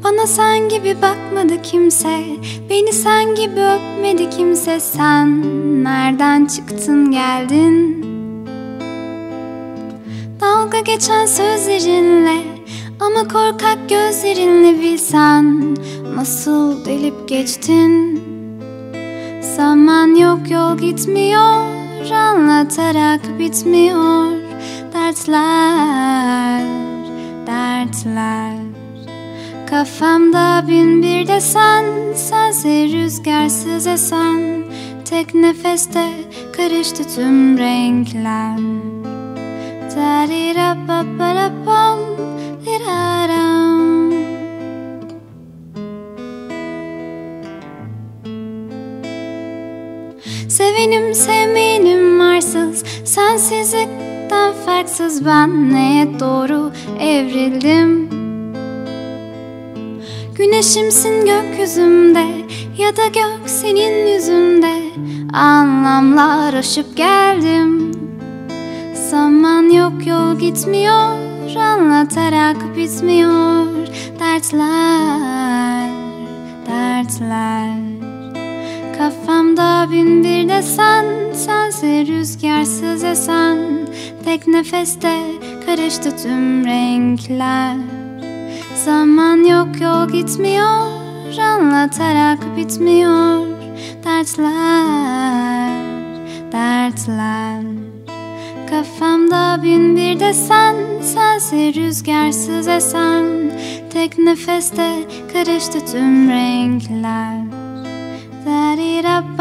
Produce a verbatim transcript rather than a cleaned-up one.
Bana sen gibi bakmadı kimse, beni sen gibi öpmedi kimse. Sen nereden çıktın geldin? Dalga geçen sözlerinle, ama korkak gözlerinle bilsen nasıl delip geçtin. Zaman yok, yol gitmiyor, anlatarak bitmiyor. Dertler, dertler. Kafamda bin bir desen, sense rüzgarsız esen. Tek nefeste karıştı tüm renkler. Darirapapalapam, diraram. Sevenim sevmeyenim arsız, sensizlikten farksız. Ben neye doğru evrildim? Güneşimsin gökyüzümde, ya da gök senin yüzünde. Anlamlar aşıp geldim. Zaman yok, yol gitmiyor, anlatarak bitmiyor. Dertler, dertler. Kafamda bin bir desen, sense rüzgarsız esen. Tek nefeste karıştı tüm renkler. Zaman yok, yol gitmiyor, anlatarak bitmiyor. Dertler, dertler. Kafamda bin bir desen, sense rüzgarsız esen. Tek nefeste karıştı tüm renkler. Darirap